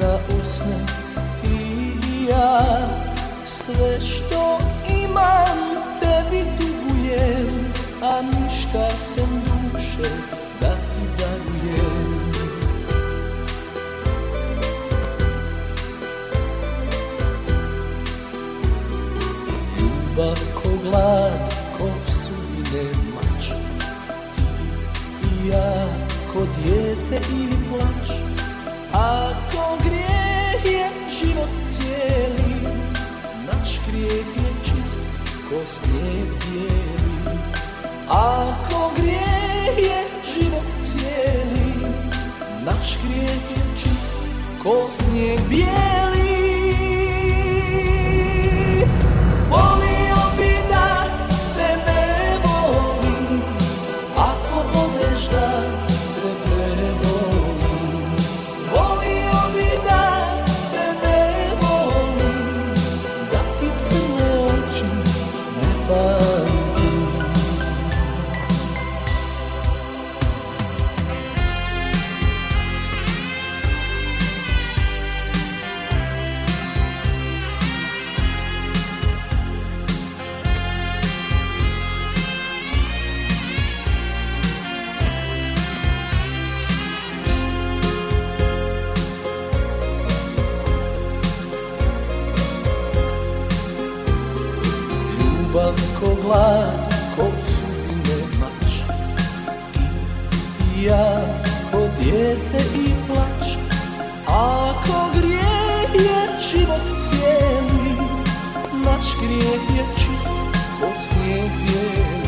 na usne, ti i ja. Sve što imam tebi dugujem, a ništa sem duše da ti darujem. Ljubav ko glad, ko sudbine mač, ti i ja ko dijete i plać. Ako grijeh je život cijeli, naš grijeh je čist ko snijeg bijeli. Ako grijeh je život cijeli, naš grijeh je čist ko snijeg bijeli. Volio bi da te ne volim, ako odeš da te prebolim. Volio bi da te ne volim, da ti crne oči ne pamtim. Ljubav ko glad, ko sudbine mač, ti i ja ko dijete i plać. Ako grijeh je život cijeli, naš grijeh je čist ko snijeg bijeli.